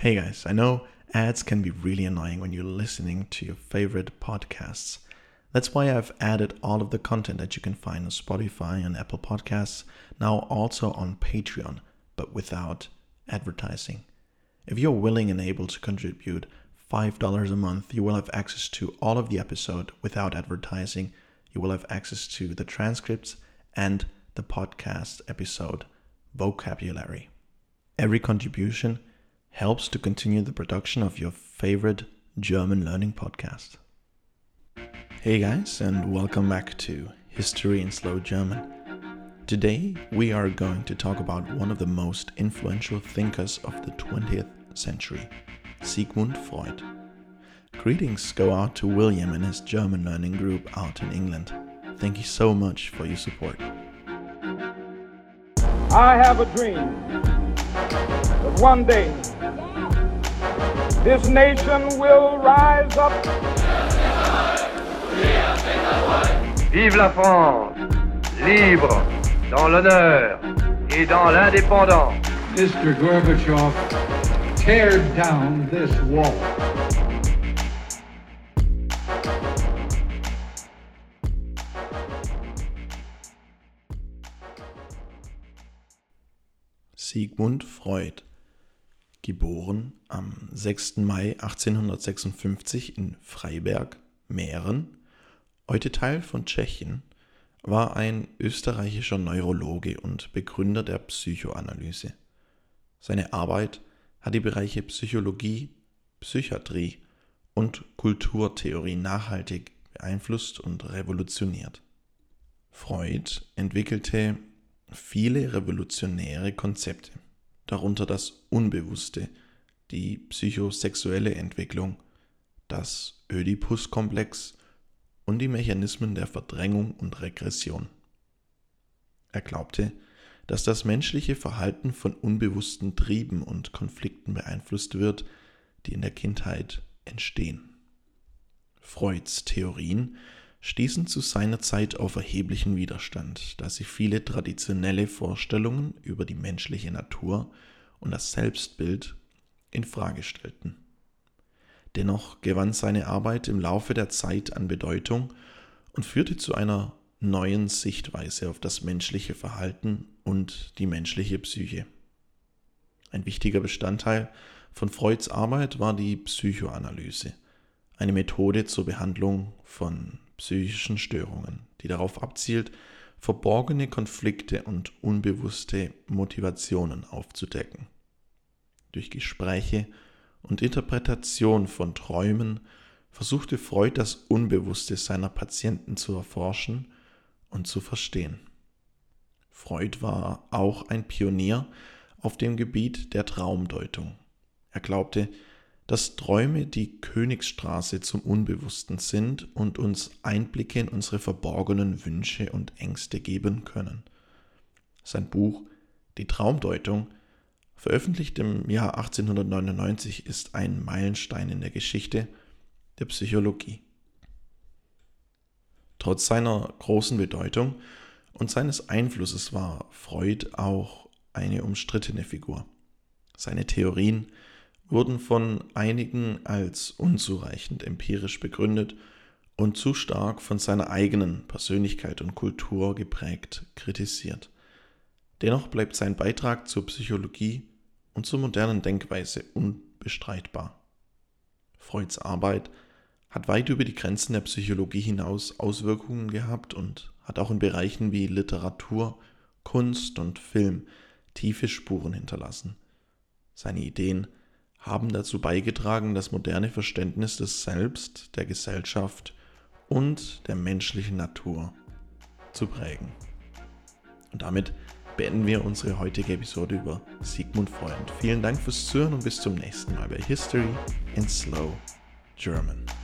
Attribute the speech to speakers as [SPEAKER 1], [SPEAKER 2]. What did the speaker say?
[SPEAKER 1] Hey guys, I know ads can be really annoying when you're listening to your favorite podcasts. That's why I've added all of the content that you can find on Spotify and Apple Podcasts, now also on Patreon, but without advertising. If you're willing and able to contribute $5 a month, you will have access to all of the episode without advertising. You will have access to the transcripts and the podcast episode vocabulary. Every contribution helps to continue the production of your favorite German learning podcast. Hey guys, and welcome back to History in Slow German. Today we are going to talk about one of the most influential thinkers of the 20th century, Sigmund Freud. Greetings go out to William and his German learning group out in England. Thank you so much for your support.
[SPEAKER 2] I have a dream that one day this nation will rise up.
[SPEAKER 3] Vive la France, libre, dans l'honneur et dans l'indépendance.
[SPEAKER 4] Mr. Gorbachev, tear down this wall.
[SPEAKER 1] Sigmund Freud, geboren am 6. Mai 1856 in Freiberg, Mähren, heute Teil von Tschechien, war ein österreichischer Neurologe und Begründer der Psychoanalyse. Seine Arbeit hat die Bereiche Psychologie, Psychiatrie und Kulturtheorie nachhaltig beeinflusst und revolutioniert. Freud entwickelte viele revolutionäre Konzepte, darunter das Unbewusste, die psychosexuelle Entwicklung, das Ödipus-Komplex und die Mechanismen der Verdrängung und Regression. Er glaubte, dass das menschliche Verhalten von unbewussten Trieben und Konflikten beeinflusst wird, die in der Kindheit entstehen. Freuds Theorien stießen zu seiner Zeit auf erheblichen Widerstand, da sie viele traditionelle Vorstellungen über die menschliche Natur und das Selbstbild in Frage stellten. Dennoch gewann seine Arbeit im Laufe der Zeit an Bedeutung und führte zu einer neuen Sichtweise auf das menschliche Verhalten und die menschliche Psyche. Ein wichtiger Bestandteil von Freuds Arbeit war die Psychoanalyse, eine Methode zur Behandlung von psychischen Störungen, die darauf abzielt, verborgene Konflikte und unbewusste Motivationen aufzudecken. Durch Gespräche und Interpretation von Träumen versuchte Freud, das Unbewusste seiner Patienten zu erforschen und zu verstehen. Freud war auch ein Pionier auf dem Gebiet der Traumdeutung. Er glaubte, dass Träume die Königsstraße zum Unbewussten sind und uns Einblicke in unsere verborgenen Wünsche und Ängste geben können. Sein Buch Die Traumdeutung, veröffentlicht im Jahr 1899, ist ein Meilenstein in der Geschichte der Psychologie. Trotz seiner großen Bedeutung und seines Einflusses war Freud auch eine umstrittene Figur. Seine Theorien wurden von einigen als unzureichend empirisch begründet und zu stark von seiner eigenen Persönlichkeit und Kultur geprägt kritisiert. Dennoch bleibt sein Beitrag zur Psychologie und zur modernen Denkweise unbestreitbar. Freuds Arbeit hat weit über die Grenzen der Psychologie hinaus Auswirkungen gehabt und hat auch in Bereichen wie Literatur, Kunst und Film tiefe Spuren hinterlassen. Seine Ideen haben dazu beigetragen, das moderne Verständnis des Selbst, der Gesellschaft und der menschlichen Natur zu prägen. Und damit beenden wir unsere heutige Episode über Sigmund Freud. Vielen Dank fürs Zuhören und bis zum nächsten Mal bei History in Slow German.